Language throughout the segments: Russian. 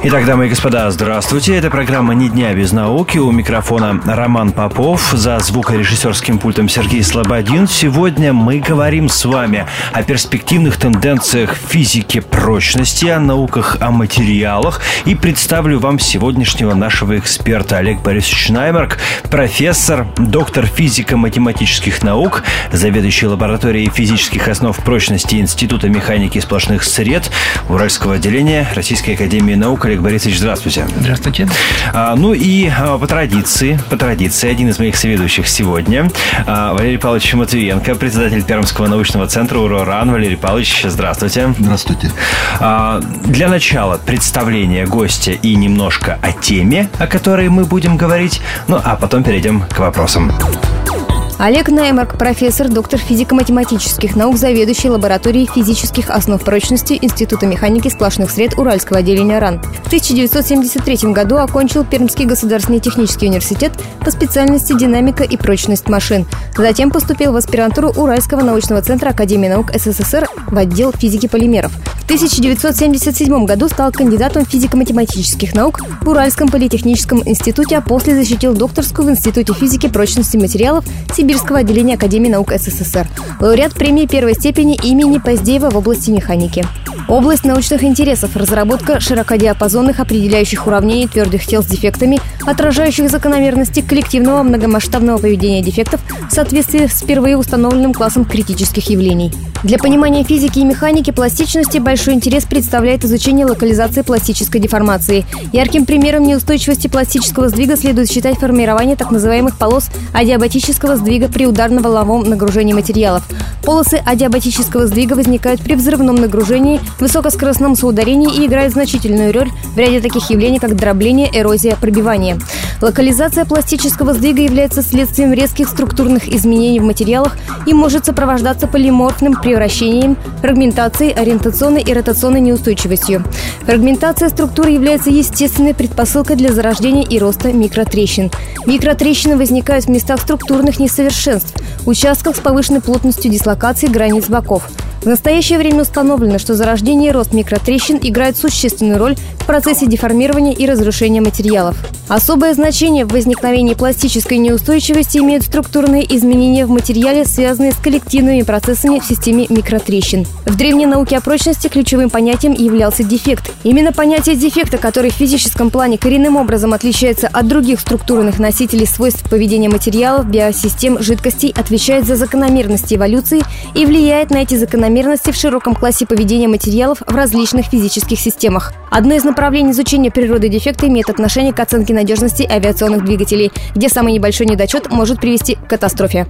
Итак, дамы и господа, здравствуйте. Это программа «Ни дня без науки». У микрофона Роман Попов, за звукорежиссерским пультом Сергей Слободин. Сегодня мы говорим с вами о перспективных тенденциях физики прочности, о науках о материалах. И представлю вам сегодняшнего нашего эксперта Олег Борисович Наймарк, профессор, доктор физико-математических наук, заведующий лабораторией физических основ прочности Института механики сплошных сред Уральского отделения Российской академии наук. Олег Борисович, здравствуйте. Здравствуйте. По традиции, один из моих соведущих сегодня, Валерий Павлович Матвиенко, председатель Пермского научного центра УРОРАН. Валерий Павлович, здравствуйте. Здравствуйте. Для начала представление гостя и немножко о теме, о которой мы будем говорить, а потом перейдем к вопросам. Олег Наймарк, профессор, доктор физико-математических наук, заведующий лабораторией физических основ прочности Института механики сплошных сред Уральского отделения РАН. В 1973 году окончил Пермский государственный технический университет по специальности динамика и прочность машин. Затем поступил в аспирантуру Уральского научного центра Академии наук СССР в отдел физики полимеров. В 1977 году стал кандидатом физико-математических наук в Уральском политехническом институте, а после защитил докторскую в Институте физики прочности материалов Сибирского отделения Академии наук СССР. Лауреат премии первой степени имени Поздеева в области механики. Область научных интересов – разработка широкодиапазонных определяющих уравнений твердых тел с дефектами, отражающих закономерности коллективного многомасштабного поведения дефектов в соответствии с впервые установленным классом критических явлений. Для понимания физики и механики пластичности большой интерес представляет изучение локализации пластической деформации. Ярким примером неустойчивости пластического сдвига следует считать формирование так называемых полос адиабатического сдвига при ударно-волновом нагружении материалов. Полосы адиабатического сдвига возникают при взрывном нагружении, высокоскоростном соударении и играют значительную роль в ряде таких явлений, как дробление, эрозия, пробивание. Локализация пластического сдвига является следствием резких структурных изменений в материалах и может сопровождаться полиморфным превращением, фрагментацией, ориентационной и ротационной неустойчивостью. Фрагментация структуры является естественной предпосылкой для зарождения и роста микротрещин. Микротрещины возникают в местах структурных несовершенств, участках с повышенной плотностью дислокации границ боков. В настоящее время установлено, что зарождение и рост микротрещин играют существенную роль в процессе деформирования и разрушения материалов. Особое значение в возникновении пластической неустойчивости имеют структурные изменения в материале, связанные с коллективными процессами в системе микротрещин. В древней науке о прочности ключевым понятием являлся дефект. Именно понятие дефекта, который в физическом плане коренным образом отличается от других структурных носителей свойств поведения материалов, биосистем, жидкостей, отвечает за закономерности эволюции и влияет на эти закономерности в широком классе поведения материалов в различных физических системах. Одно из направлений изучения природы дефекта имеет отношение к оценке надежности авиационных двигателей, где самый небольшой недочет может привести к катастрофе.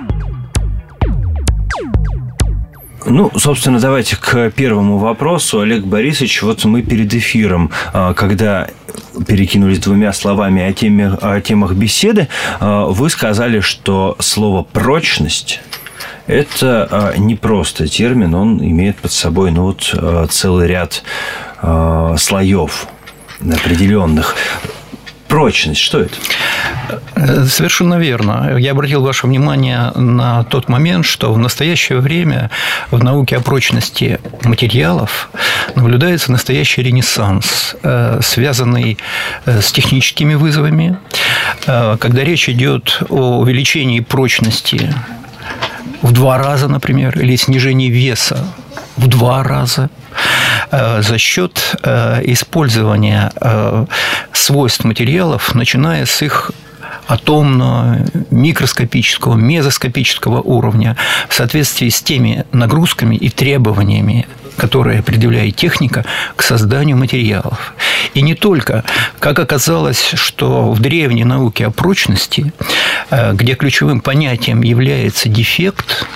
Собственно, давайте к первому вопросу. Олег Борисович, мы перед эфиром, когда перекинулись двумя словами о темах беседы, вы сказали, что слово «прочность» – это не просто термин, он имеет под собой целый ряд слоев определенных. Прочность, что это? Совершенно верно. Я обратил ваше внимание на тот момент, что в настоящее время в науке о прочности материалов наблюдается настоящий ренессанс, связанный с техническими вызовами. Когда речь идет о увеличении прочности в 2 раза, например, или снижении веса в 2 раза, за счет использования свойств материалов, начиная с их атомного, микроскопического, мезоскопического уровня в соответствии с теми нагрузками и требованиями, которые предъявляет техника к созданию материалов. И не только. Как оказалось, что в древней науке о прочности, где ключевым понятием является дефект,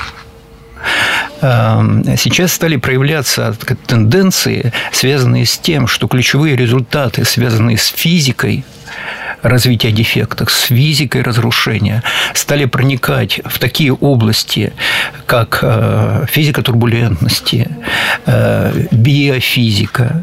сейчас стали проявляться тенденции, связанные с тем, что ключевые результаты, связанные с физикой, развития дефектов, с физикой разрушения, стали проникать в такие области, как физика турбулентности, биофизика,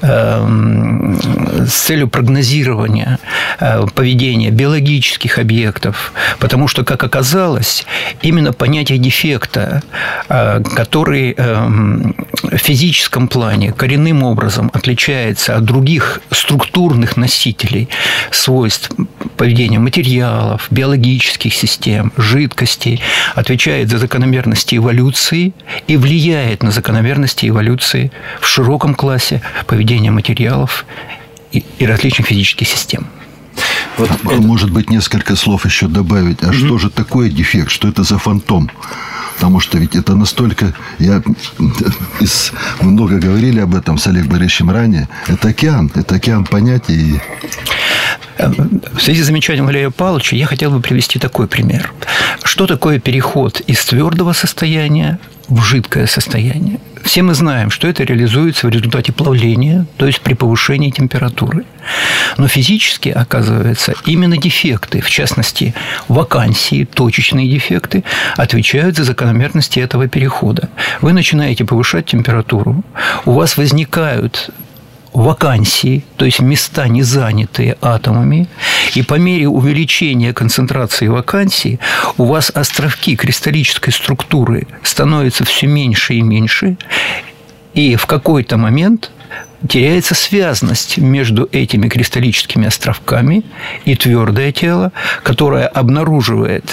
с целью прогнозирования поведения биологических объектов. Потому что, как оказалось, именно понятие дефекта, который в физическом плане коренным образом отличается от других структурных носителей свойств поведения материалов, биологических систем, жидкостей, отвечает за закономерности эволюции и влияет на закономерности эволюции в широком классе поведения материалов и различных физических систем. Вот может быть, несколько слов еще добавить. А что же такое дефект? Что это за фантом? Потому что ведь это настолько... Мы много говорили об этом с Олегом Борисовичем ранее. Это океан понятий. В связи с замечанием Валерия Павловича я хотел бы привести такой пример. Что такое переход из твердого состояния в жидкое состояние? Все мы знаем, что это реализуется в результате плавления, то есть при повышении температуры. Но физически, оказывается, именно дефекты, в частности, вакансии, точечные дефекты, отвечают за закономерности этого перехода. Вы начинаете повышать температуру, у вас возникают вакансии, то есть места, не занятые атомами, и по мере увеличения концентрации вакансий у вас островки кристаллической структуры становятся все меньше и меньше, и в какой-то момент теряется связность между этими кристаллическими островками и твердое тело, которое обнаруживает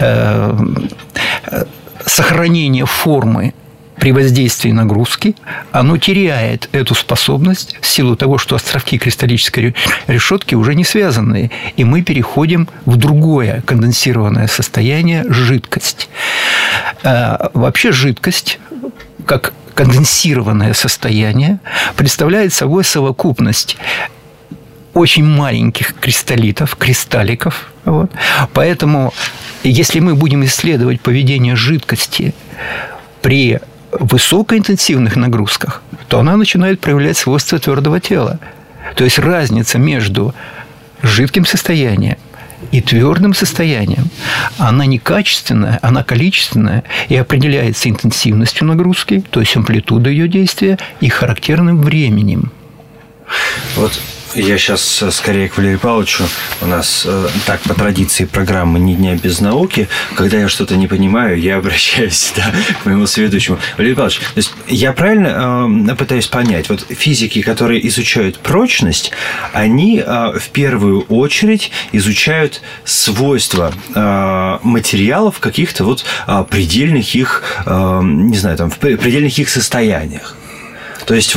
сохранение формы при воздействии нагрузки, оно теряет эту способность в силу того, что островки кристаллической решетки уже не связаны, и мы переходим в другое конденсированное состояние – жидкость. Вообще жидкость, как конденсированное состояние, представляет собой совокупность очень маленьких кристалликов. Вот. Поэтому, если мы будем исследовать поведение жидкости при высокоинтенсивных нагрузках, то она начинает проявлять свойства твердого тела. То есть разница между жидким состоянием и твердым состоянием, она не качественная, она количественная и определяется интенсивностью нагрузки, то есть амплитудой ее действия и характерным временем. Вот я сейчас скорее к Валерию Павловичу. У нас так по традиции программы «Ни дня без науки». Когда я что-то не понимаю, я обращаюсь к моему соведущему. Валерий Павлович, то есть я правильно пытаюсь понять, вот физики, которые изучают прочность, они в первую очередь изучают свойства материалов в каких-то вот предельных их, не знаю, там, в предельных их состояниях. То есть,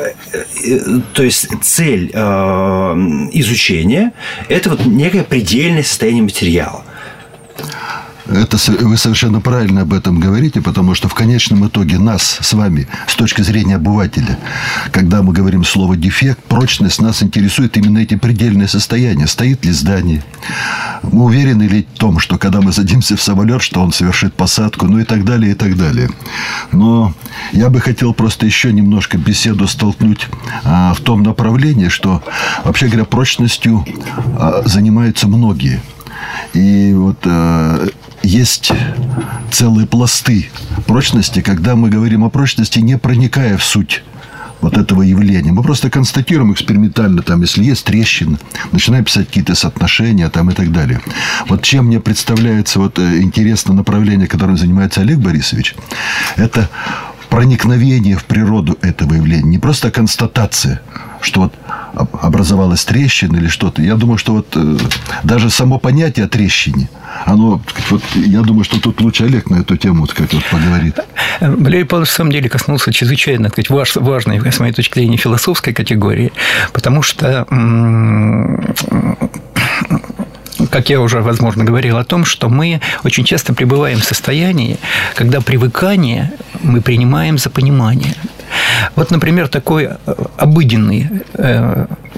цель изучения – это вот некое предельное состояние материала. Вы совершенно правильно об этом говорите, потому что в конечном итоге нас с вами, с точки зрения обывателя, когда мы говорим слово «дефект», прочность, нас интересует именно эти предельные состояния. Стоит ли здание? Мы уверены ли в том, что когда мы садимся в самолет, что он совершит посадку, ну и так далее, и так далее. Но я бы хотел просто еще немножко беседу столкнуть в том направлении, что, вообще говоря, прочностью занимаются многие. И вот есть целые пласты прочности, когда мы говорим о прочности, не проникая в суть вот этого явления. Мы просто констатируем экспериментально, там, если есть трещины, начинаем писать какие-то соотношения там, и так далее. Вот чем мне представляется вот интересное направление, которым занимается Олег Борисович, это проникновение в природу этого явления. Не просто констатация, что вот образовалась трещина или что-то. Я думаю, что вот даже само понятие о трещине, оно, вот, я думаю, что тут лучше Олег на эту тему как вот поговорит. Валерий Павлович, на самом деле, коснулся чрезвычайно, так сказать, важной, с моей точки зрения, философской категории, потому что, как я уже, возможно, говорил о том, что мы очень часто пребываем в состоянии, когда привыкание мы принимаем за понимание. Вот, например, такой обыденный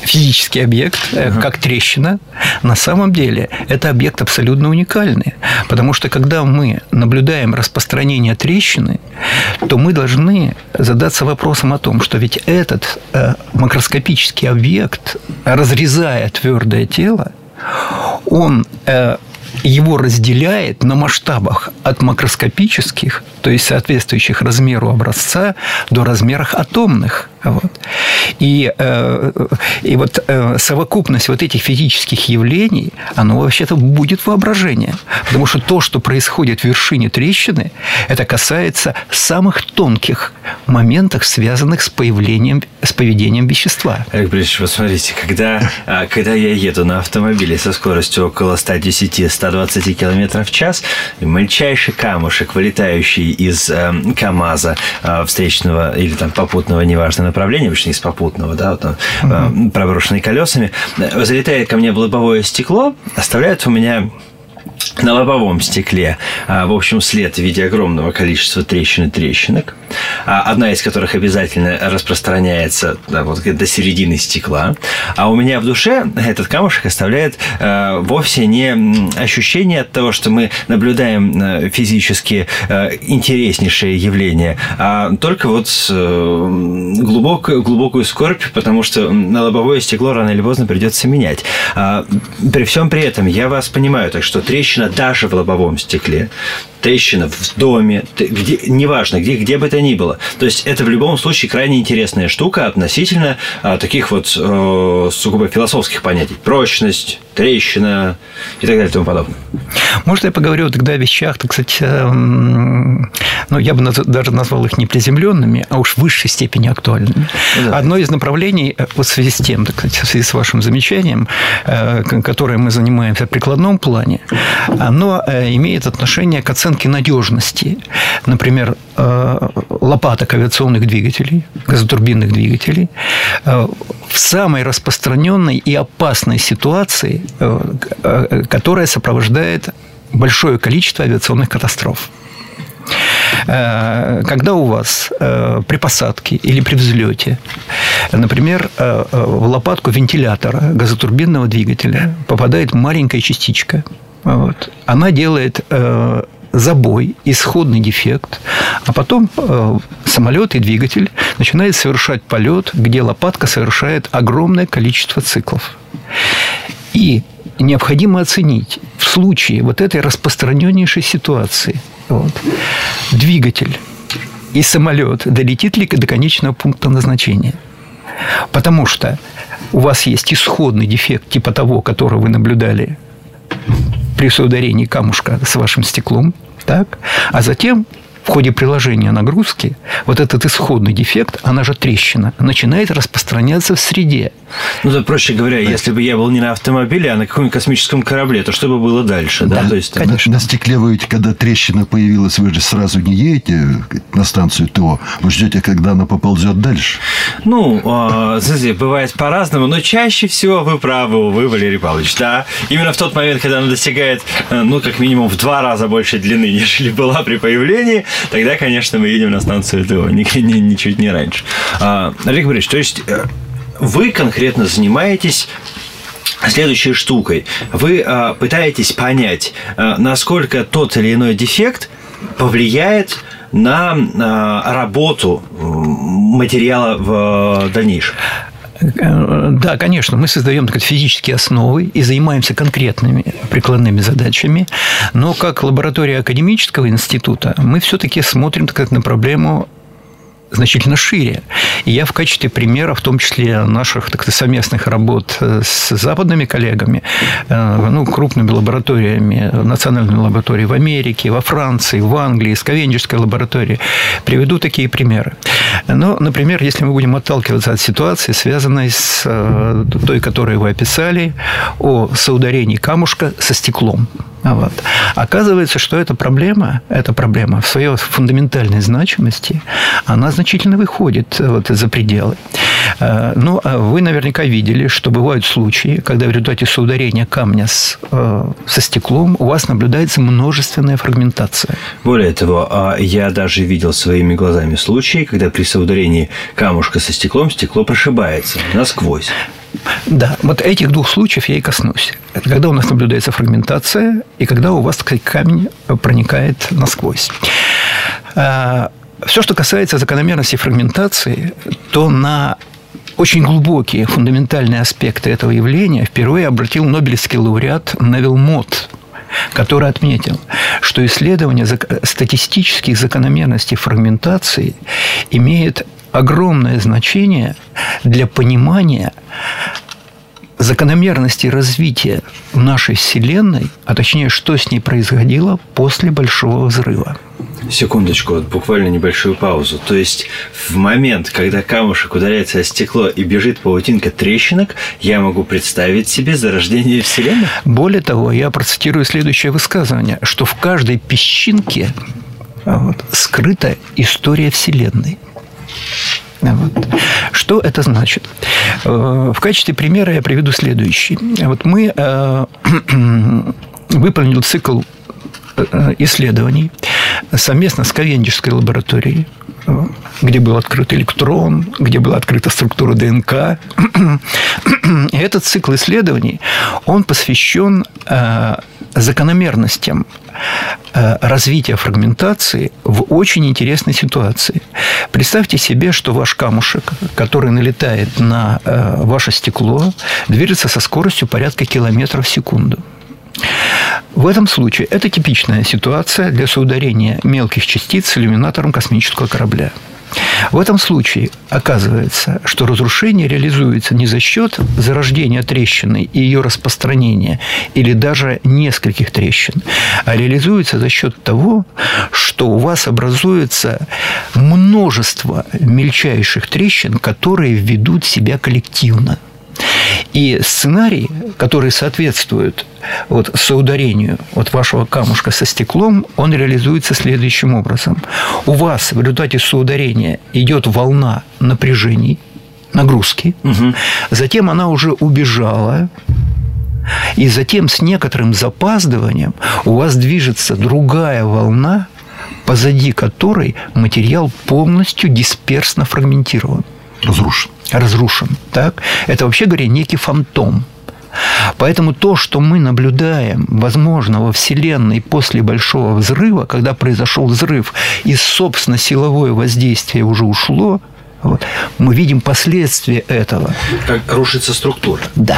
физический объект, как трещина, на самом деле это объект абсолютно уникальный. Потому что, когда мы наблюдаем распространение трещины, то мы должны задаться вопросом о том, что ведь этот макроскопический объект, разрезая твердое тело, он его разделяет на масштабах от макроскопических, то есть соответствующих размеру образца, до размеров атомных. Вот. И вот совокупность вот этих физических явлений, оно вообще-то будет воображение. Потому что то, что происходит в вершине трещины, это касается самых тонких моментов, связанных с поведением вещества. Олег Борисович, вот смотрите, когда я еду на автомобиле со скоростью около 110-120 км в час, и мельчайший камушек, вылетающий из КАМАЗа встречного или там попутного, неважно, направления, обычно из попутного, да, вот он, проброшенный колесами, залетает ко мне в лобовое стекло, оставляет у меня на лобовом стекле, в общем, след в виде огромного количества трещин и трещинок, одна из которых обязательно распространяется вот до середины стекла. А у меня в душе этот камушек оставляет вовсе не ощущение от того, что мы наблюдаем физически интереснейшее явление, а только вот глубокую скорбь, потому что на лобовое стекло рано или поздно придется менять. При всем при этом я вас понимаю, так что трещина даже в лобовом стекле, трещина в доме, неважно, где бы это ни было. То есть, это в любом случае крайне интересная штука относительно таких вот сугубо философских понятий. Прочность, трещина и так далее и тому подобное. Может, я поговорю тогда о вещах, так сказать, я бы даже назвал их не приземленными, а уж в высшей степени актуальными. Да. Одно из направлений, вот в связи с тем, так сказать, в связи с вашим замечанием, которое мы занимаемся в прикладном плане, оно имеет отношение к оценке надежности. Например, лопаток авиационных двигателей, газотурбинных двигателей, в самой распространенной и опасной ситуации, которая сопровождает большое количество авиационных катастроф. Когда у вас при посадке или при взлете, например, в лопатку вентилятора газотурбинного двигателя попадает маленькая частичка, вот, она делает забой, исходный дефект, а потом самолет и двигатель начинают совершать полет, где лопатка совершает огромное количество циклов. И необходимо оценить в случае вот этой распространеннейшей ситуации, вот, двигатель и самолет долетит ли до конечного пункта назначения. Потому что у вас есть исходный дефект типа того, который вы наблюдали при соударении камушка с вашим стеклом, так? А затем в ходе приложения нагрузки вот этот исходный дефект, она же трещина, начинает распространяться в среде. Ну, да, проще говоря, если бы я был не на автомобиле, а на каком-нибудь космическом корабле, то что бы было дальше? Да, то есть, конечно. На стекле вы ведь, когда трещина появилась, вы же сразу не едете на станцию ТО, вы ждете, когда она поползет дальше. Ну, знаете, бывает по-разному, но чаще всего вы правы, вы, Валерий Павлович, да. Именно в тот момент, когда она достигает, как минимум в 2 раза больше длины, нежели была при появлении, тогда, конечно, мы едем на станцию ТО, ничуть не раньше. Олег Борисович, то есть вы конкретно занимаетесь следующей штукой. Вы пытаетесь понять, насколько тот или иной дефект повлияет на работу материала в дальнейшем. Да, конечно, мы создаем физические основы и занимаемся конкретными прикладными задачами, но как лаборатория академического института мы все-таки смотрим на проблему значительно шире. И я в качестве примера, в том числе наших совместных работ с западными коллегами, крупными лабораториями, национальными лабораториями в Америке, во Франции, в Англии, с Кавендишской лабораторией, приведу такие примеры. Но, например, если мы будем отталкиваться от ситуации, связанной с той, которую вы описали, о соударении камушка со стеклом. Вот. Оказывается, что эта проблема в своей фундаментальной значимости, она значительно выходит за пределы. Но вы наверняка видели, что бывают случаи, когда в результате соударения камня со стеклом у вас наблюдается множественная фрагментация. Более того, я даже видел своими глазами случаи, когда при соударении камушка со стеклом стекло прошибается насквозь. Да, вот этих двух случаев я и коснусь. Это когда у нас наблюдается фрагментация и когда у вас, так сказать, камень проникает насквозь. Все, что касается закономерности фрагментации, то на очень глубокие фундаментальные аспекты этого явления впервые обратил нобелевский лауреат Невил Мотт, который отметил, что исследование статистических закономерностей фрагментации имеет огромное значение для понимания закономерности развития нашей Вселенной, а точнее, что с ней происходило после Большого взрыва. Секундочку, вот буквально небольшую паузу. То есть, в момент, когда камушек ударяется о стекло и бежит паутинка трещинок, я могу представить себе зарождение Вселенной? Более того, я процитирую следующее высказывание, что в каждой песчинке скрыта история Вселенной. Вот. Что это значит? В качестве примера я приведу следующий. Вот мы выполнили цикл исследований совместно с Ковендишской лабораторией, где был открыт электрон, где была открыта структура ДНК. И этот цикл исследований, он посвящен закономерностям развития фрагментации в очень интересной ситуации. Представьте себе, что ваш камушек, который налетает на ваше стекло, движется со скоростью порядка километров в секунду. В этом случае это типичная ситуация для соударения мелких частиц с иллюминатором космического корабля. В этом случае оказывается, что разрушение реализуется не за счет зарождения трещины и ее распространения или даже нескольких трещин, а реализуется за счет того, что у вас образуется множество мельчайших трещин, которые ведут себя коллективно. И сценарий, который соответствует соударению вашего камушка со стеклом, он реализуется следующим образом. У вас в результате соударения идет волна напряжений, нагрузки, затем она уже убежала, и затем с некоторым запаздыванием у вас движется другая волна, позади которой материал полностью дисперсно фрагментирован. Разрушен. Так? Это, вообще говоря, некий фантом. Поэтому то, что мы наблюдаем, возможно, во Вселенной после Большого взрыва, когда произошел взрыв, и, собственно, силовое воздействие уже ушло, мы видим последствия этого. Как рушится структура. Да.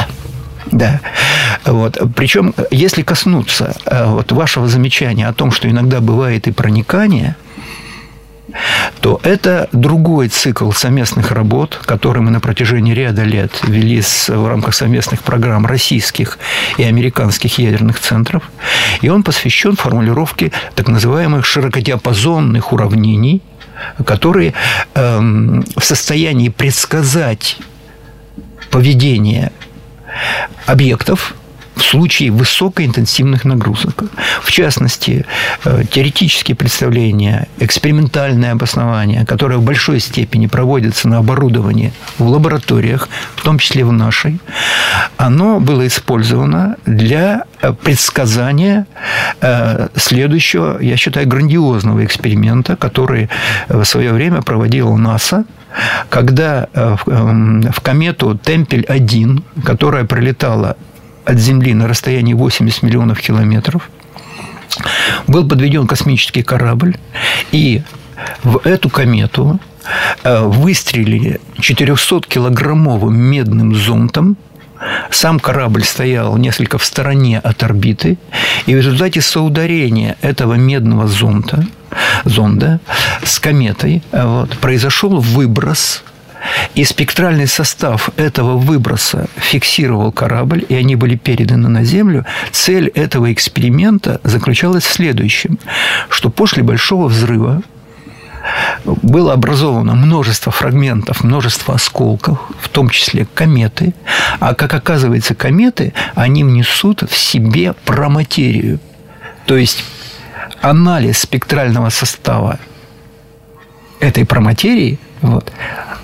Причем, если коснуться вашего замечания о том, что иногда бывает и проникание, то это другой цикл совместных работ, который мы на протяжении ряда лет вели в рамках совместных программ российских и американских ядерных центров. И он посвящен формулировке так называемых широкодиапазонных уравнений, которые в состоянии предсказать поведение объектов в случае высокоинтенсивных нагрузок. В частности, теоретические представления, экспериментальное обоснование, которое в большой степени проводится на оборудовании в лабораториях, в том числе в нашей, оно было использовано для предсказания следующего, я считаю, грандиозного эксперимента, который в свое время проводила НАСА, когда в комету Темпель-1, которая пролетала от Земли на расстоянии 80 миллионов километров, был подведен космический корабль, и в эту комету выстрелили 400-килограммовым медным зондом. Сам корабль стоял несколько в стороне от орбиты, и в результате соударения этого медного зонда с кометой произошел выброс. И спектральный состав этого выброса фиксировал корабль, и они были переданы на Землю. Цель этого эксперимента заключалась в следующем, что после Большого взрыва было образовано множество фрагментов, множество осколков, в том числе кометы. А, как оказывается, кометы, они несут в себе проматерию. То есть, анализ спектрального состава этой проматерии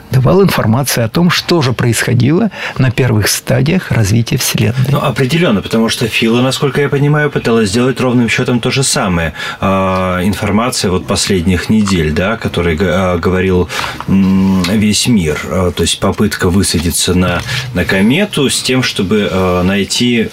давал информацию о том, что же происходило на первых стадиях развития Вселенной. Ну, определенно, потому что Фила, насколько я понимаю, пыталась сделать ровным счетом то же самое. Информация вот последних недель, да, о которой говорил весь мир. То есть попытка высадиться на комету с тем, чтобы найти...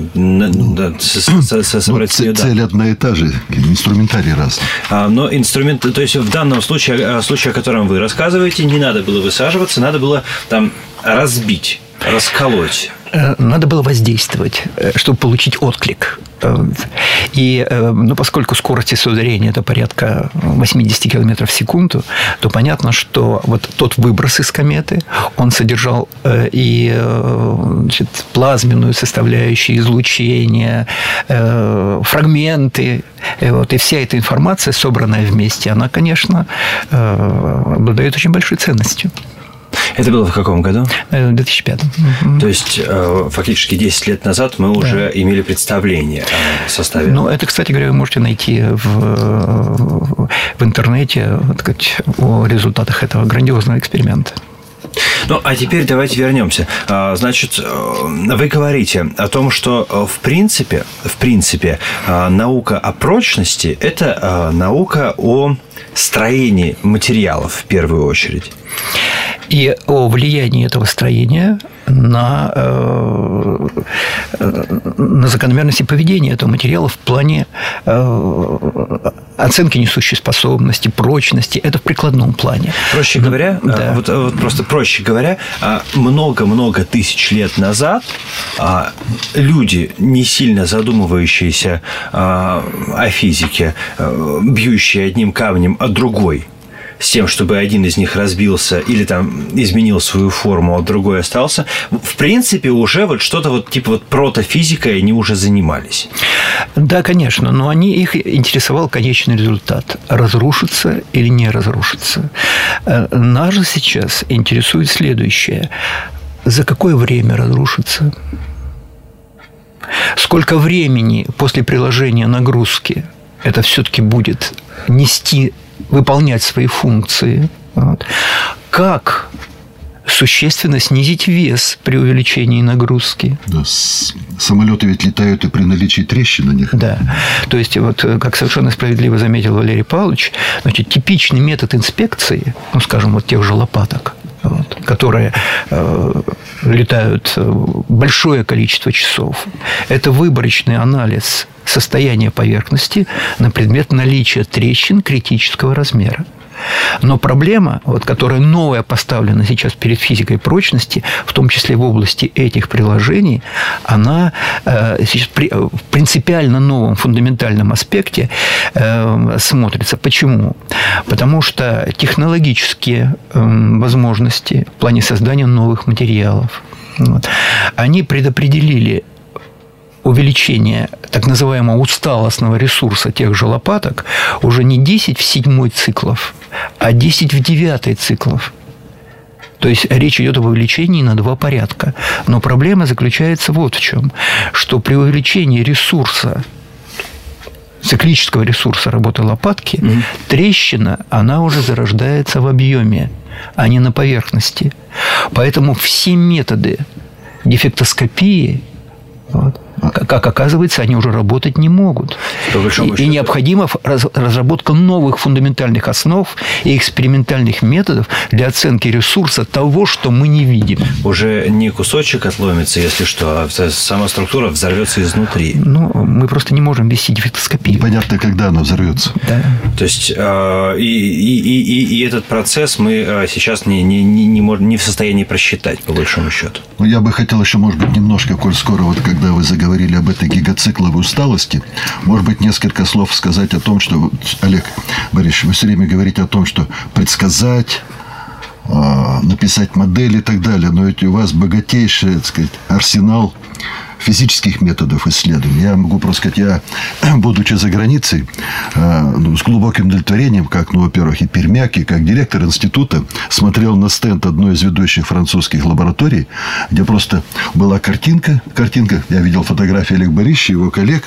Цель одна и та же, инструментарий разный. Но инструмент, то есть в данном случае, о котором вы рассказываете, не надо было высаживаться, надо было там разбить, расколоть. Надо было воздействовать, чтобы получить отклик. И поскольку скорость соударения – это порядка 80 км в секунду, то понятно, что вот тот выброс из кометы, он содержал и плазменную составляющую, излучение, фрагменты. И вся эта информация, собранная вместе, она, конечно, обладает очень большой ценностью. Это было в каком году? В 2005. То есть, фактически 10 лет назад мы уже имели представление о составе. Ну, это, кстати говоря, вы можете найти в интернете, так сказать, о результатах этого грандиозного эксперимента. Ну, а теперь давайте вернемся. Значит, вы говорите о том, что в принципе, наука о прочности – это наука о строении материалов в первую очередь. И о влиянии этого строения на закономерности поведения этого материала в плане оценки несущей способности, прочности. Это в прикладном плане. Проще говоря, проще говоря, много-много тысяч лет назад люди, не сильно задумывающиеся о физике, бьющие одним камнем о другой, с тем, чтобы один из них разбился или там изменил свою форму, а другой остался, в принципе, уже вот что-то вот типа вот протофизикой они уже занимались. Да, конечно, но их интересовал конечный результат. Разрушится или не разрушится. Нас же сейчас интересует следующее. За какое время разрушится? Сколько времени после приложения нагрузки это все-таки будет выполнять свои функции. Вот. Как существенно снизить вес при увеличении нагрузки? Да, самолеты ведь летают и при наличии трещин на них. Да. То есть, вот, как совершенно справедливо заметил Валерий Павлович, значит, типичный метод инспекции, скажем, вот тех же лопаток, вот, которые летают большое количество часов, это выборочный анализ состояния поверхности на предмет наличия трещин критического размера. Но проблема, которая новая поставлена сейчас перед физикой прочности, в том числе в области этих приложений, она сейчас в принципиально новом фундаментальном аспекте смотрится. Почему? Потому что технологические возможности в плане создания новых материалов, они предопределили увеличение так называемого усталостного ресурса тех же лопаток уже не 10 в 7 циклов, а 10 в 9 циклов. То есть речь идет об увеличении на 2 порядка. Но проблема заключается вот в чем, что при увеличении ресурса, циклического ресурса работы лопатки, трещина, она уже зарождается в объеме, а не на поверхности. Поэтому все методы дефектоскопии, как оказывается, они уже работать не могут. И необходима разработка новых фундаментальных основ и экспериментальных методов для оценки ресурса того, что мы не видим. Уже не кусочек отломится, если что, а сама структура взорвется изнутри. Мы просто не можем вести дефектоскопию. Непонятно, когда она взорвется. Да. То есть, и этот процесс мы сейчас не в состоянии просчитать, по большому счету. Я бы хотел еще, может быть, немножко, коль скоро, когда вы заговорили об этой гигацикловой усталости, может быть, несколько слов сказать о том, что, Олег Борисович, вы все время говорите о том, что предсказать, написать модель и так далее, но ведь у вас богатейший, так сказать, арсенал физических методов исследований. Я могу просто сказать, я, будучи за границей, с глубоким удовлетворением, как, во-первых, и пермяк, и как директор института, смотрел на стенд одной из ведущих французских лабораторий, где просто была картинка, я видел фотографии Олега Борисовича и его коллег,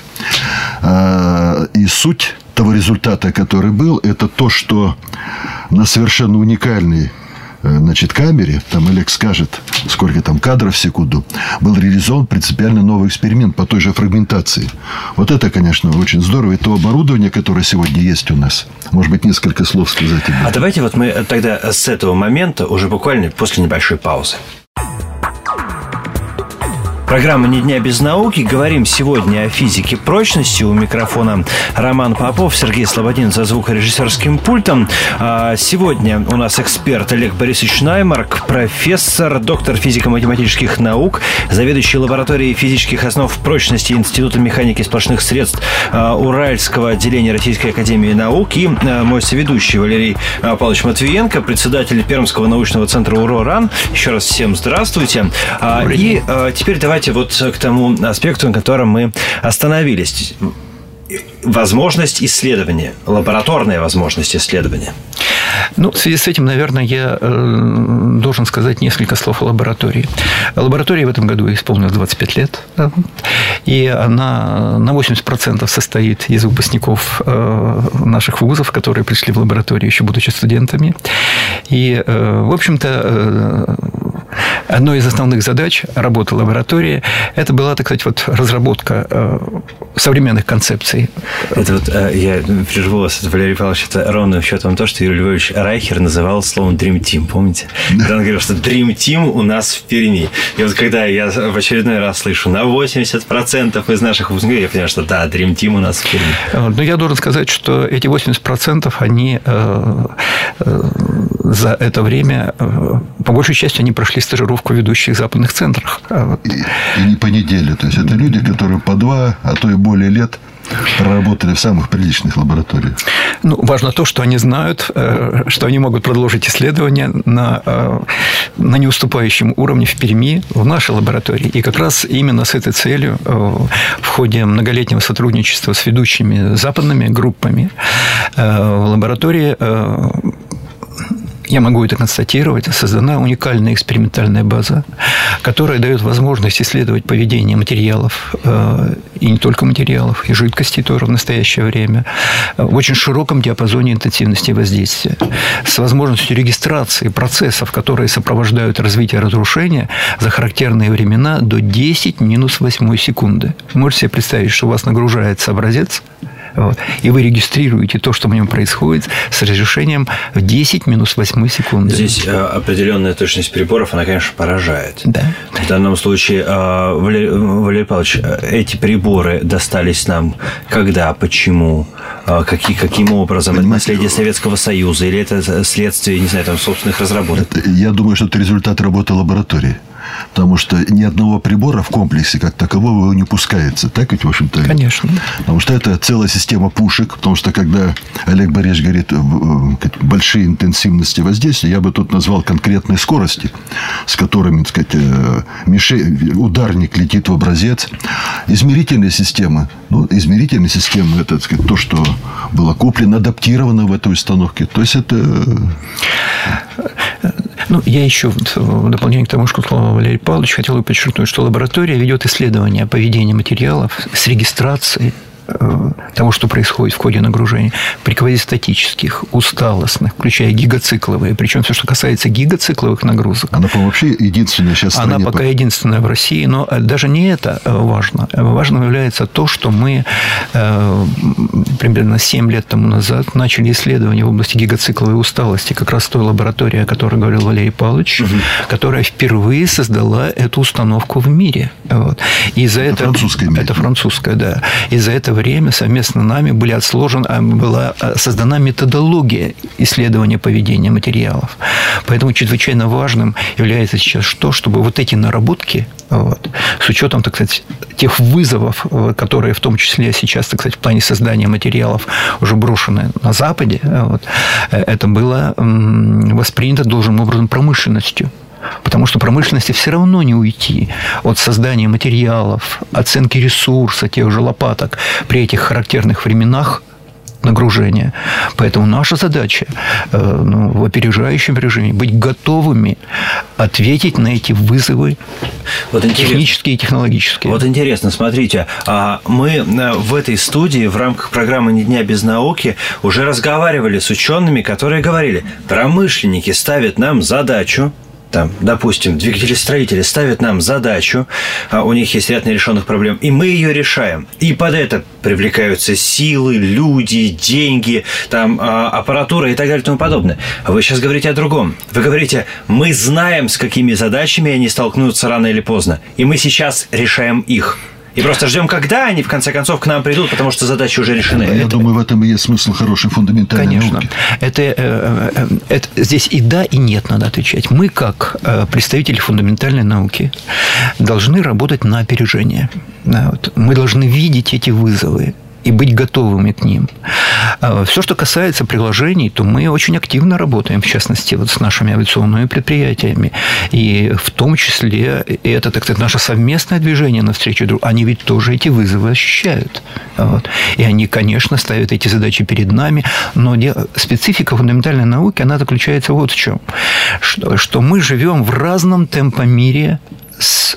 и суть того результата, который был, это то, что на совершенно уникальной камере, там Олег скажет, сколько там кадров в секунду, был реализован принципиально новый эксперимент по той же фрагментации. Вот это, конечно, очень здорово. И то оборудование, которое сегодня есть у нас. Может быть, несколько слов сказать об этом. А давайте вот мы тогда с этого момента, уже буквально после небольшой паузы. Программа «Ни дня без науки». Говорим сегодня о физике прочности. У микрофона Роман Попов, Сергей Слободин за звукорежиссерским пультом. Сегодня у нас эксперт Олег Борисович Наймарк, профессор, доктор физико-математических наук, заведующий лабораторией физических основ прочности Института механики сплошных средств Уральского отделения Российской академии наук, и мой соведущий Валерий Павлович Матвиенко, председатель Пермского научного центра УРО-РАН. Еще раз всем здравствуйте. И теперь давайте вот к тому аспекту, на котором мы остановились. Возможность исследования, лабораторная возможность исследования. В связи с этим, наверное, я должен сказать несколько слов о лаборатории. Лаборатории в этом году исполнилось 25 лет. И она на 80% состоит из выпускников наших вузов, которые пришли в лабораторию, еще будучи студентами. И, в общем-то, одной из основных задач работы лаборатории это была, так сказать, разработка современных концепций. Это я прерву вас, Валерий Павлович, это ровно счетом то, что Юрий Львович Райхер называл словом Dream Team, помните? Да. Он говорил, что Dream Team у нас в Перми. И вот когда я в очередной раз слышу на 80% из наших выпускников, я понимаю, что да, Dream Team у нас в Перми. Но я должен сказать, что эти 80% они за это время, по большей части, они прошли стажировку в ведущих западных центрах. И не по неделе. То есть, это люди, которые по 2, а то и более лет проработали в самых приличных лабораториях. Важно то, что они знают, что они могут продолжить исследования на неуступающем уровне в Перми, в нашей лаборатории. И как раз именно с этой целью в ходе многолетнего сотрудничества с ведущими западными группами в лаборатории, я могу это констатировать, создана уникальная экспериментальная база, которая дает возможность исследовать поведение материалов, и не только материалов, и жидкостей тоже в настоящее время, в очень широком диапазоне интенсивности воздействия, с возможностью регистрации процессов, которые сопровождают развитие разрушения за характерные времена до 10-8 секунды. Вы можете себе представить, что у вас нагружается образец, и вы регистрируете то, что в нем происходит, с разрешением в 10-8 секунды. Здесь определенная точность приборов, она, конечно, поражает. Да. В данном случае, Валерий Павлович, эти приборы достались нам когда, почему, каким образом? Это наследие Советского Союза или это следствие, не знаю, собственных разработок? Я думаю, что это результат работы лаборатории. Потому что ни одного прибора в комплексе как такового его не пускается. Так ведь, в общем-то? Конечно. Потому что это целая система пушек. Потому что, когда Олег Борисович говорит большие интенсивности воздействия, я бы тут назвал конкретные скорости, с которыми, так сказать, ударник летит в образец. Измерительная система. Измерительная система – это, так сказать, то, что было куплено, адаптировано в этой установке. То есть, это... Я еще в дополнение к тому, что сказал Валерий Павлович, хотел бы подчеркнуть, что лаборатория ведет исследования поведения материалов с регистрацией того, что происходит в ходе нагружения, при квазистатических, усталостных, включая гигацикловые. Причем все, что касается гигацикловых нагрузок. Она, по-моему, вообще единственная сейчас в стране. Она пока единственная в России, но даже не это важно. Важным является то, что мы примерно 7 лет тому назад начали исследования в области гигацикловой усталости, как раз той лаборатории, о которой говорил Валерий Павлович, которая впервые создала эту установку в мире. И это французская. Это французская, да. И за это время совместно нами была создана методология исследования поведения материалов. Поэтому чрезвычайно важным является сейчас то, чтобы вот эти наработки, с учетом, так сказать, тех вызовов, которые в том числе сейчас, так сказать, в плане создания материалов уже брошены на Западе, это было воспринято должным образом промышленностью. Потому что промышленности все равно не уйти от создания материалов, оценки ресурса, тех же лопаток при этих характерных временах, нагружения. Поэтому наша задача в опережающем режиме быть готовыми ответить на эти вызовы технические и технологические. Вот интересно, смотрите, мы в этой студии в рамках программы «Ни дня без науки» уже разговаривали с учеными, которые говорили, промышленники ставят нам задачу, там, допустим, двигателестроители ставят нам задачу, у них есть ряд нерешенных проблем, и мы ее решаем. И под это привлекаются силы, люди, деньги, там, аппаратура и так далее и тому подобное. А вы сейчас говорите о другом. Вы говорите, мы знаем, с какими задачами они столкнутся рано или поздно, и мы сейчас решаем их. И просто ждем, когда они, в конце концов, к нам придут, потому что задачи уже решены. Я думаю, в этом и есть смысл хорошей фундаментальной науки. Конечно. Здесь и да, и нет надо отвечать. Мы, как представители фундаментальной науки, должны работать на опережение. Мы должны видеть эти вызовы и быть готовыми к ним. Все, что касается приложений, то мы очень активно работаем, в частности, вот с нашими авиационными предприятиями. И в том числе, и это, так сказать, наше совместное движение навстречу друг другу, они ведь тоже эти вызовы ощущают. И они, конечно, ставят эти задачи перед нами. Но специфика фундаментальной науки, она заключается вот в чем. Что мы живем в разном темпомире с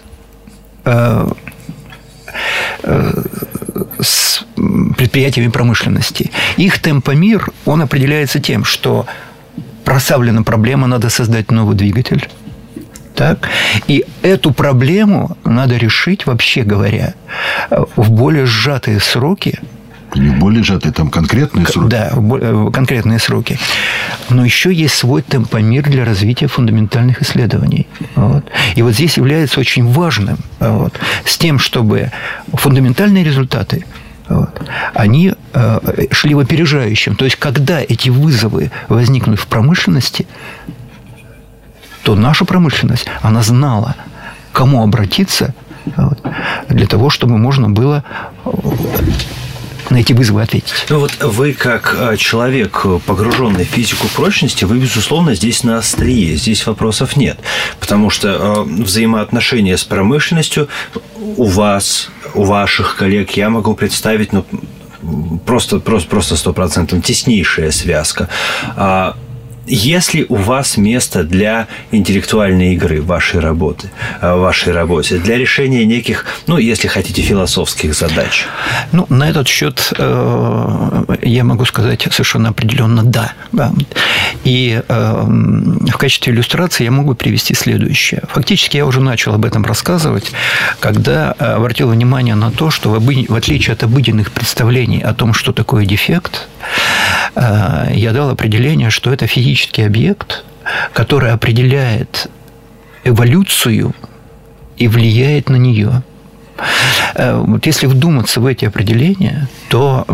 предприятиями промышленности. Их темпомир, он определяется тем, что проставлена проблема, надо создать новый двигатель. Так? И эту проблему надо решить, вообще говоря, в более сжатые сроки. Не более сжатые, там конкретные сроки. Да, конкретные сроки. Но еще есть свой темпомир для развития фундаментальных исследований. И вот здесь является очень важным с тем, чтобы фундаментальные результаты они шли в опережающем. То есть, когда эти вызовы возникнут в промышленности, то наша промышленность, она знала, к кому обратиться для того, чтобы можно было на эти вызовы ответить. Ну вот вы, как человек, погруженный в физику прочности, вы, безусловно, здесь на острие. Здесь вопросов нет. Потому что взаимоотношения с промышленностью у вас, у ваших коллег, я могу представить, просто 100% теснейшая связка. Есть ли у вас место для интеллектуальной игры в вашей работе, для решения неких, если хотите, философских задач? На этот счет я могу сказать совершенно определенно да. И в качестве иллюстрации я могу привести следующее. Фактически я уже начал об этом рассказывать, когда обратил внимание на то, что в отличие от обыденных представлений о том, что такое дефект, я дал определение, что это физический объект, который определяет эволюцию и влияет на нее. Вот если вдуматься в эти определения, то,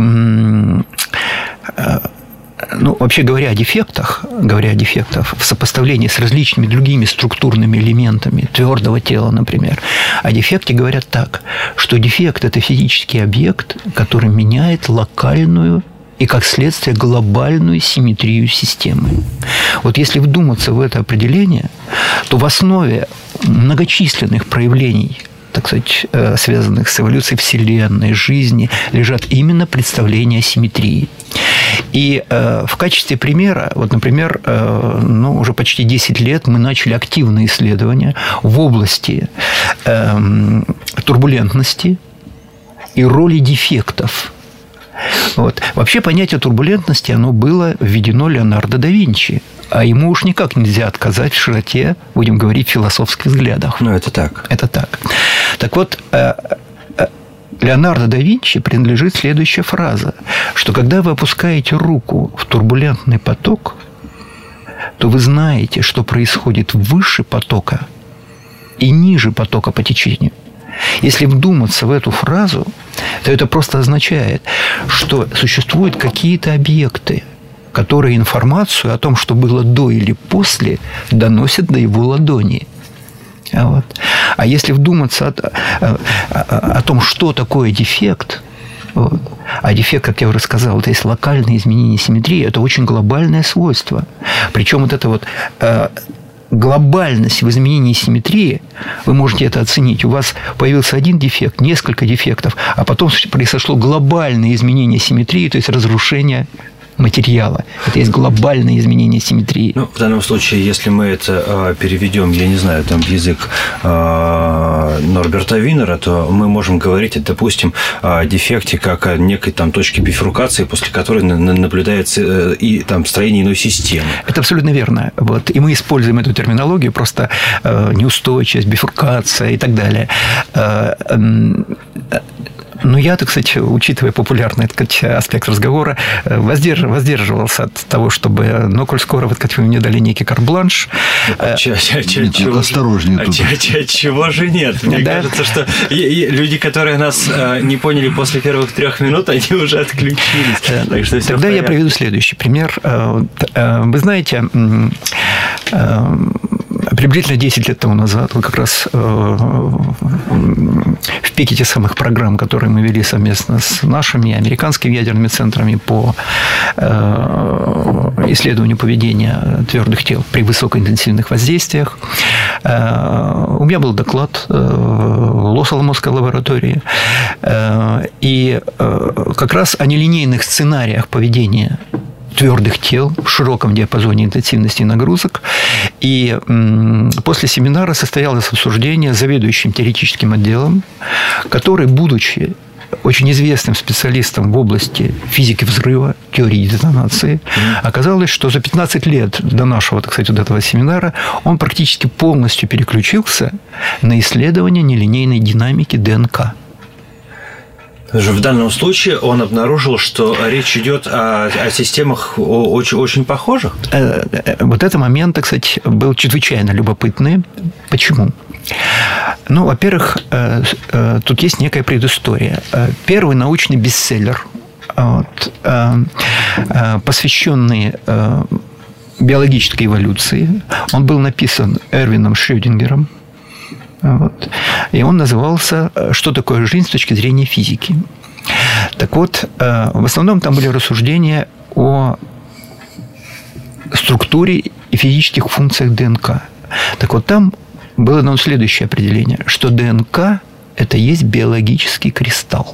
вообще говоря о дефектах, в сопоставлении с различными другими структурными элементами твердого тела, например, о дефекте говорят так, что дефект – это физический объект, который меняет локальную и, как следствие, глобальную симметрию системы. Вот если вдуматься в это определение, то в основе многочисленных проявлений, так сказать, связанных с эволюцией Вселенной, жизни, лежат именно представления о симметрии. И в качестве примера, например, уже почти 10 лет мы начали активные исследования в области турбулентности и роли дефектов. Вообще понятие турбулентности, оно было введено Леонардо да Винчи, а ему уж никак нельзя отказать в широте, будем говорить, философских взглядах. Это так. Это так. Так вот, Леонардо да Винчи принадлежит следующая фраза, что когда вы опускаете руку в турбулентный поток, то вы знаете, что происходит выше потока и ниже потока по течению. Если вдуматься в эту фразу, то это просто означает, что существуют какие-то объекты, которые информацию о том, что было до или после, доносят до его ладони. А если вдуматься о том, что такое дефект, а дефект, как я уже сказал, это есть локальные изменения симметрии, это очень глобальное свойство. Причем глобальность в изменении симметрии, вы можете это оценить. У вас появился один дефект, несколько дефектов, а потом произошло глобальное изменение симметрии, то есть разрушение материала. Это есть глобальное изменение симметрии. Ну, в данном случае, если мы это переведем, я не знаю, там, в язык Норберта Винера, то мы можем говорить, допустим, о дефекте как о некой там точке бифуркации, после которой наблюдается и там строение иной системы. Это абсолютно верно. Вот. И мы используем эту терминологию, просто неустойчивость, бифуркация и так далее. Но я, так сказать, учитывая популярный, так сказать, аспект разговора, воздерживался от того, чтобы... Но, коль скоро, вот, как вы мне дали некий карт-бланш... Осторожнее тут. Чего же нет? Мне кажется, что люди, которые нас не поняли после первых 3 минут, они уже отключились. Тогда я приведу следующий пример. Вы знаете... Приблизительно 10 лет тому назад, вот как раз в пике тех самых программ, которые мы вели совместно с нашими американскими ядерными центрами по исследованию поведения твердых тел при высокоинтенсивных воздействиях, у меня был доклад в Лос-Аламосской лаборатории, и как раз о нелинейных сценариях поведения твердых тел в широком диапазоне интенсивности нагрузок. И после семинара состоялось обсуждение с заведующим теоретическим отделом, который, будучи очень известным специалистом в области физики взрыва, теории детонации, оказалось, что за 15 лет до нашего, так сказать, вот этого семинара он практически полностью переключился на исследование нелинейной динамики ДНК. В данном случае он обнаружил, что речь идет о системах очень похожих. Вот этот момент, так сказать, был чрезвычайно любопытный. Почему? Ну, во-первых, тут есть некая предыстория. Первый научный бестселлер, посвященный биологической эволюции, он был написан Эрвином Шрёдингером. Вот. И он назывался «Что такое жизнь с точки зрения физики?». Так вот, в основном там были рассуждения о структуре и физических функциях ДНК. Так вот, там было дано следующее определение, что ДНК – это есть биологический кристалл.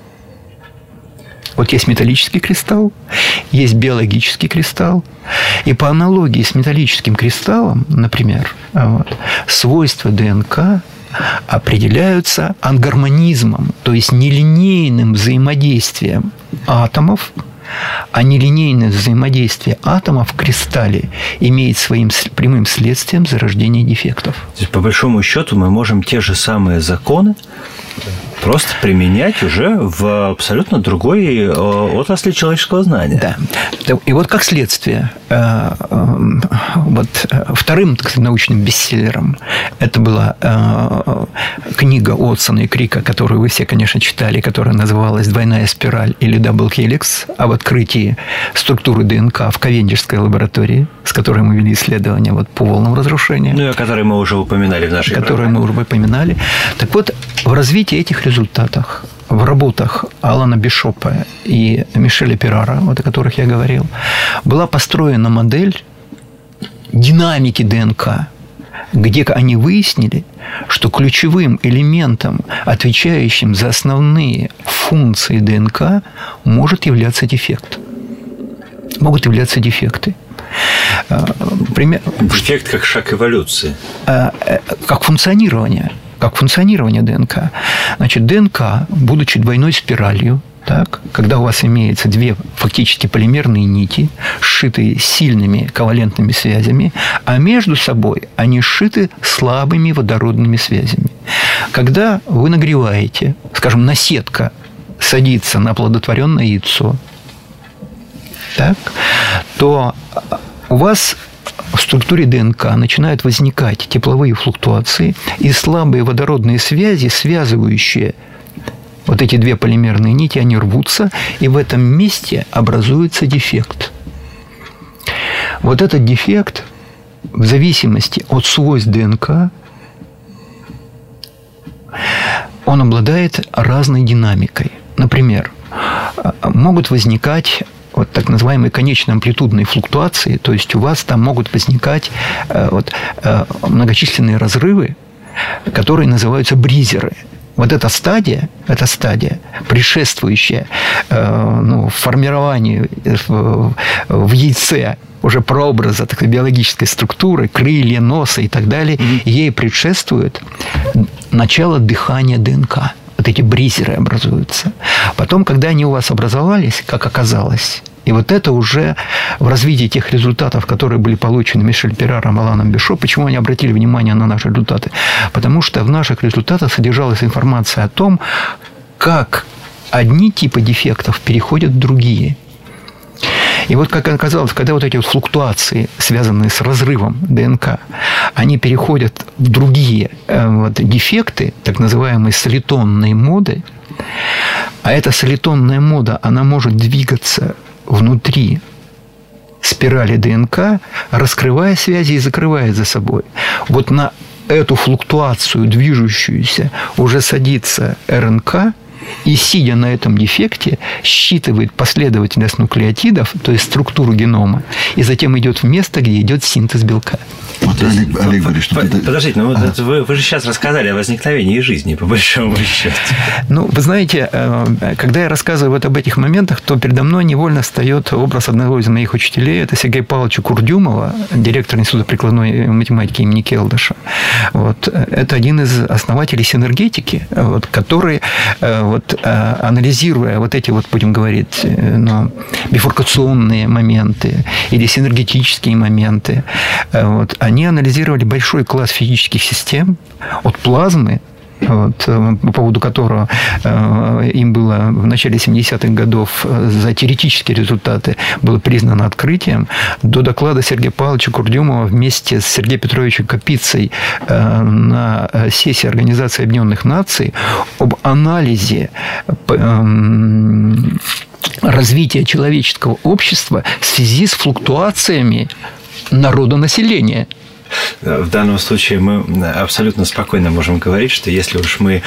Вот есть металлический кристалл, есть биологический кристалл. И по аналогии с металлическим кристаллом, например, свойства ДНК определяются ангармонизмом, то есть нелинейным взаимодействием атомов, а нелинейное взаимодействие атомов в кристалле имеет своим прямым следствием зарождение дефектов. То есть, по большому счету, мы можем те же самые законы просто применять уже в абсолютно другой отрасли человеческого знания. Да. И вот как следствие, вот вторым, так сказать, научным бестселлером это была книга Уотсона и Крика, которую вы все, конечно, читали, которая называлась «Двойная спираль» или «Дабл хеликс», об открытии структуры ДНК в Кавендишской лаборатории, с которой мы вели исследования вот по волнам разрушения. Ну, и о которой мы уже упоминали в нашей программе. Мы уже упоминали. Так вот, в развитии этих результатах, в работах Алана Бишопа и Мишеля Перара, вот о которых я говорил, была построена модель динамики ДНК, где они выяснили, что ключевым элементом, отвечающим за основные функции ДНК, может являться дефект. Могут являться дефекты. Дефект как шаг эволюции. Как функционирование ДНК. Значит, ДНК, будучи двойной спиралью, так, когда у вас имеется две фактически полимерные нити, сшитые сильными ковалентными связями, а между собой они сшиты слабыми водородными связями. Когда вы нагреваете, скажем, наседка садится на оплодотворенное яйцо, так, то у вас в структуре ДНК начинают возникать тепловые флуктуации и слабые водородные связи, связывающие вот эти две полимерные нити, они рвутся, и в этом месте образуется дефект. Вот этот дефект, в зависимости от свойств ДНК, он обладает разной динамикой. Например, могут возникать вот так называемые конечно-амплитудные флуктуации, то есть у вас там могут возникать многочисленные разрывы, которые называются бризеры. Вот эта стадия, предшествующая формированию в яйце уже прообраза такой биологической структуры, крылья, носа и так далее, ей предшествует начало дыхания ДНК. Вот эти бризеры образуются. Потом, когда они у вас образовались, как оказалось, и вот это уже в развитии тех результатов, которые были получены Мишель Пираром, Аланом Бишо. Почему они обратили внимание на наши результаты? Потому что в наших результатах содержалась информация о том, как одни типы дефектов переходят в другие. И вот, как оказалось, когда вот эти вот флуктуации, связанные с разрывом ДНК, они переходят в другие дефекты, так называемые солитонные моды, а эта солитонная мода, она может двигаться внутри спирали ДНК, раскрывая связи и закрывая за собой. Вот на эту флуктуацию, движущуюся, уже садится РНК, и, сидя на этом дефекте, считывает последовательность нуклеотидов, то есть структуру генома, и затем идет в место, где идет синтез белка. Вот Олег говорит, что... Подождите, вы же сейчас рассказали о возникновении жизни, по большому счету. Вы знаете, когда я рассказываю об этих моментах, то передо мной невольно встает образ одного из моих учителей. Это Сергея Павловича Курдюмова, директор Института прикладной математики имени Келдыша. Это один из основателей синергетики, который, анализируя эти, будем говорить, бифуркационные моменты или синергетические моменты, они анализировали большой класс физических систем от плазмы, по поводу которого им было в начале 70-х годов за теоретические результаты было признано открытием, до доклада Сергея Павловича Курдюмова вместе с Сергеем Петровичем Капицей на сессии Организации Объединенных Наций об анализе развития человеческого общества в связи с флуктуациями народонаселения. В данном случае мы абсолютно спокойно можем говорить, что если уж мы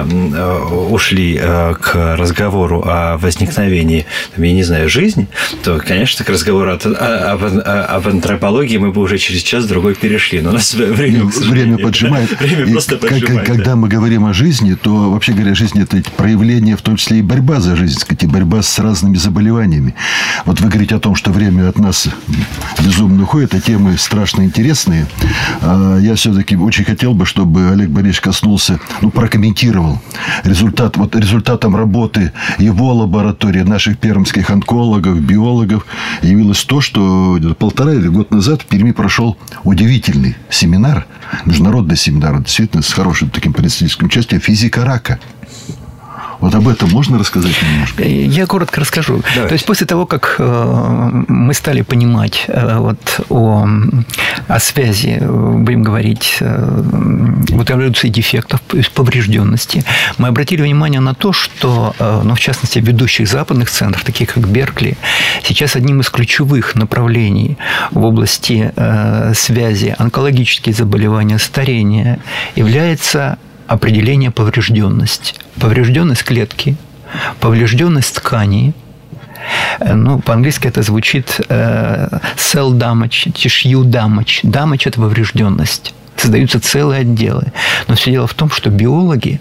ушли к разговору о возникновении, я не знаю, жизни, то, конечно, к разговору об антропологии мы бы уже через час-другой перешли. Но у нас время поджимает. Время просто поджимает. Когда мы говорим о жизни, то, вообще говоря, жизнь – это проявление, в том числе и борьба за жизнь, и борьба с разными заболеваниями. Вот вы говорите о том, что время от нас безумно уходит, а темы страшно интересные. Я все-таки очень хотел бы, чтобы Олег Борисович коснулся, прокомментировал результатом работы его лаборатории, наших пермских онкологов, биологов, явилось то, что 1,5 или год назад в Перми прошел удивительный семинар, международный семинар, действительно с хорошим таким представительским участием, физика рака. Вот об этом можно рассказать немножко? Я коротко расскажу. Давайте. То есть, после того, как мы стали понимать о связи, будем говорить, эволюции дефектов, то есть поврежденности, мы обратили внимание на то, что, в частности, в ведущих западных центрах, таких как Беркли, сейчас одним из ключевых направлений в области связи онкологические заболевания, старения является определение поврежденности. Поврежденность клетки, поврежденность тканей. По-английски это звучит cell damage, tissue damage. Damage – это поврежденность. Создаются целые отделы. Но все дело в том, что биологи,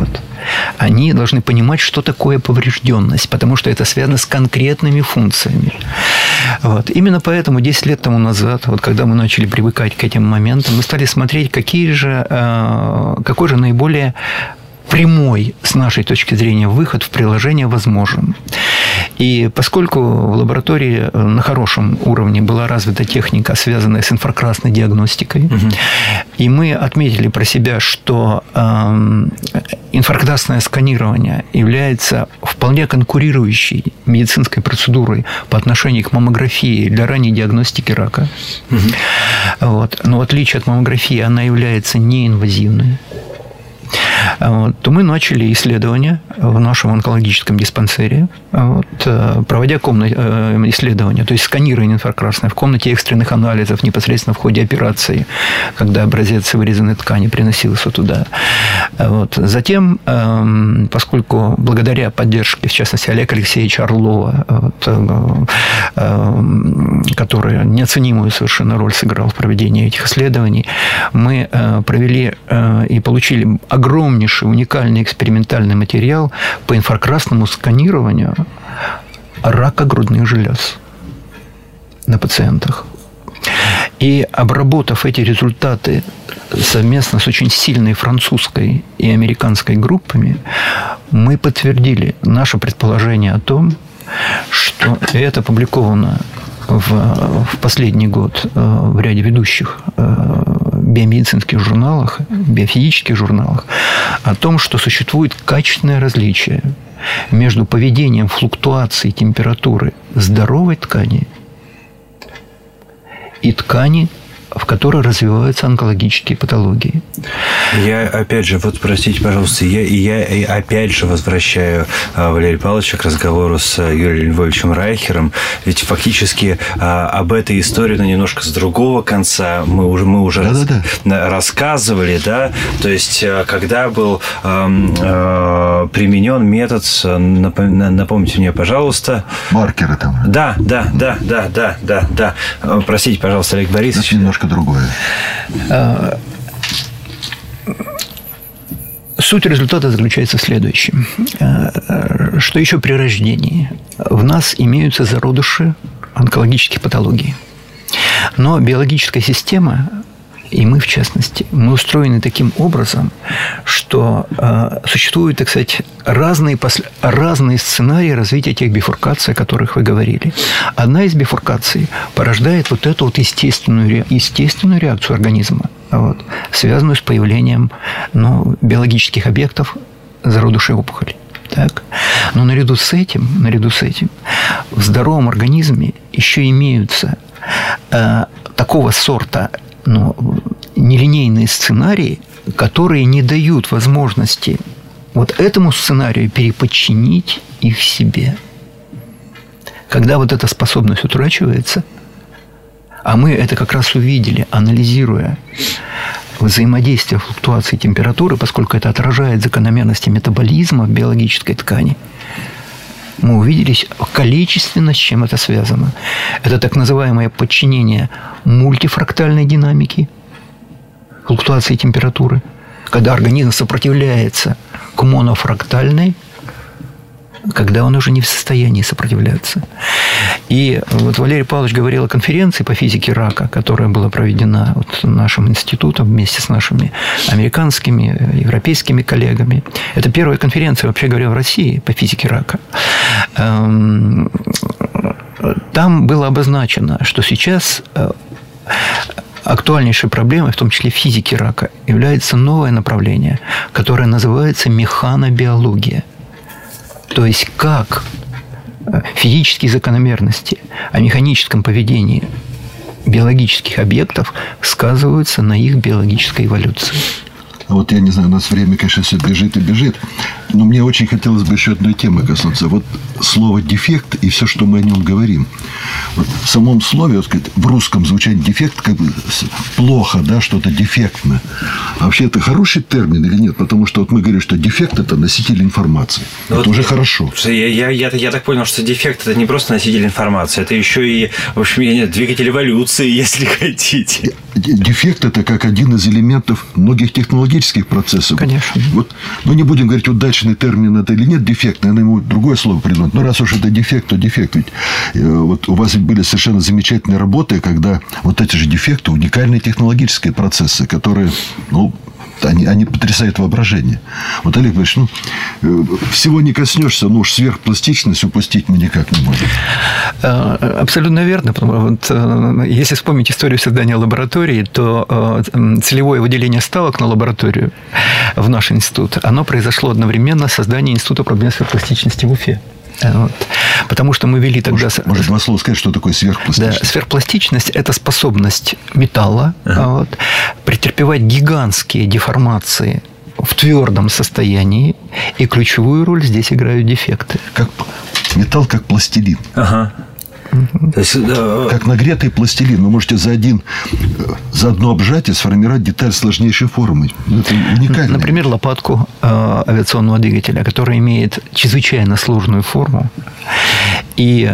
они должны понимать, что такое поврежденность, потому что это связано с конкретными функциями. Именно поэтому 10 лет тому назад, когда мы начали привыкать к этим моментам, мы стали смотреть, какой же наиболее прямой, с нашей точки зрения, выход в приложение возможен. И поскольку в лаборатории на хорошем уровне была развита техника, связанная с инфракрасной диагностикой, и мы отметили про себя, что инфракрасное сканирование является вполне конкурирующей медицинской процедурой по отношению к маммографии для ранней диагностики рака. Но в отличие от маммографии, она является неинвазивной. то мы начали исследования в нашем онкологическом диспансере, проводя исследования, то есть сканирование инфракрасное в комнате экстренных анализов непосредственно в ходе операции, когда образец вырезанной ткани приносился туда. Затем, поскольку благодаря поддержке, в частности, Олега Алексеевича Орлова, который неоценимую совершенно роль сыграл в проведении этих исследований, мы провели и получили огромнейший уникальный экспериментальный материал по инфракрасному сканированию рака грудных желез на пациентах. И обработав эти результаты совместно с очень сильной французской и американской группами, мы подтвердили наше предположение о том, что это опубликовано в последний год в ряде ведущих биомедицинских журналах, биофизических журналах, о том, что существует качественное различие между поведением флуктуации температуры здоровой ткани и ткани, в которой развиваются онкологические патологии. Я, опять же, простите, пожалуйста, я опять же возвращаю Валерия Павловича к разговору с Юрием Львовичем Райхером, ведь фактически об этой истории, но немножко с другого конца мы уже рассказывали, да, то есть когда был применен метод, напомните мне, пожалуйста. Маркеры там. Да. Простите, пожалуйста, Олег Борисович. Это немножко другое. Суть результата заключается в следующем, что еще при рождении в нас имеются зародыши онкологических патологий. Но биологическая система, и мы в частности, мы устроены таким образом, что существуют, так сказать, разные сценарии развития тех бифуркаций, о которых вы говорили. Одна из бифуркаций порождает вот эту вот естественную реакцию организма, связанную с появлением биологических объектов зародышей опухоли. Так? Но наряду с этим в здоровом организме еще имеются такого сорта нелинейные сценарии, которые не дают возможности вот этому сценарию переподчинить их себе. Когда вот эта способность утрачивается, а мы это как раз увидели, анализируя взаимодействие флуктуации температуры, поскольку это отражает закономерности метаболизма в биологической ткани, мы увидели количественно, с чем это связано. Это так называемое подчинение мультифрактальной динамики, флуктуации температуры, когда организм сопротивляется к монофрактальной, когда он уже не в состоянии сопротивляться. И вот Валерий Павлович говорил о конференции по физике рака, которая была проведена нашим институтом вместе с нашими американскими, европейскими коллегами. Это первая конференция, вообще говоря, в России по физике рака. Там было обозначено, что сейчас актуальнейшей проблемой, в том числе в физике рака, является новое направление, которое называется механобиология. То есть, как физические закономерности о механическом поведении биологических объектов сказываются на их биологической эволюции. Вот я не знаю, у нас время, конечно, все бежит и бежит, но мне очень хотелось бы еще одной темы коснуться. Вот слово «дефект» и все, что мы о нем говорим. Вот в самом слове, в русском звучании «дефект» как бы плохо, да, что-то дефектно. А вообще это хороший термин или нет? Потому что мы говорим, что дефект – это носитель информации. Это уже хорошо. Я так понял, что дефект – это не просто носитель информации, это еще и, в общем, двигатель эволюции, если хотите. Дефект – это как один из элементов многих технологических процессов. Конечно. Не будем говорить, удачный термин это или нет, дефект, наверное, ему другое слово придумать. Но раз уж это дефект, то дефект. Ведь вот у вас были совершенно замечательные работы, когда вот эти же дефекты, уникальные технологические процессы, которые, они потрясают воображение. Вот Олег Борисович, всего не коснешься, но уж сверхпластичность упустить мы никак не можем. Абсолютно верно. Если вспомнить историю создания лаборатории, то целевое выделение ставок на лабораторию в наш институт, оно произошло одновременно с созданием Института проблем сверхпластичности в Уфе. Потому что мы вели тогда... Может, два слова сказать, что такое сверхпластичность? Да, сверхпластичность – это способность металла претерпевать гигантские деформации в твердом состоянии, и ключевую роль здесь играют дефекты. Металл как пластилин. Ага. То есть, как нагретый пластилин. Вы можете за одно обжатие сформировать деталь сложнейшей формы. Это уникально. Например, лопатку авиационного двигателя, которая имеет чрезвычайно сложную форму. И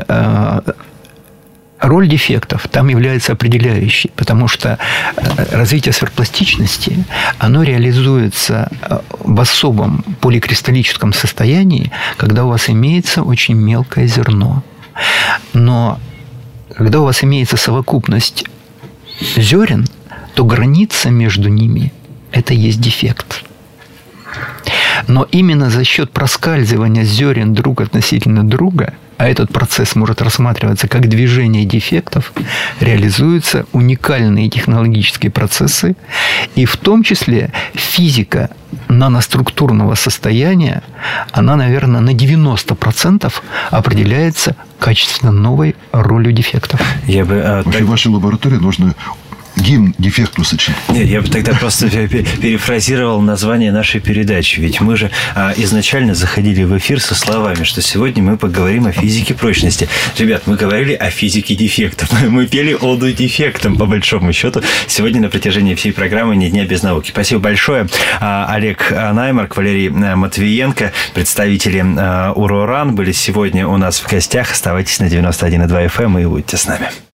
роль дефектов там является определяющей, потому что развитие сверхпластичности, оно реализуется в особом поликристаллическом состоянии, когда у вас имеется очень мелкое зерно. Но когда у вас имеется совокупность зерен, то граница между ними – это есть дефект. Но именно за счет проскальзывания зерен друг относительно друга, а этот процесс может рассматриваться как движение дефектов, реализуются уникальные технологические процессы, и в том числе физика наноструктурного состояния, она, наверное, на 90% определяется качественно новой ролью дефектов. В вашей лаборатории нужно гимн дефекту сочинить. Нет, я бы тогда просто перефразировал название нашей передачи. Ведь мы же изначально заходили в эфир со словами, что сегодня мы поговорим о физике прочности. Ребят, мы говорили о физике дефектов. Мы пели оду дефектам, по большому счету, сегодня на протяжении всей программы «Ни дня без науки». Спасибо большое. Олег Наймарк, Валерий Матвиенко, представители УРОРАН были сегодня у нас в гостях. Оставайтесь на 91,2 FM и будьте с нами.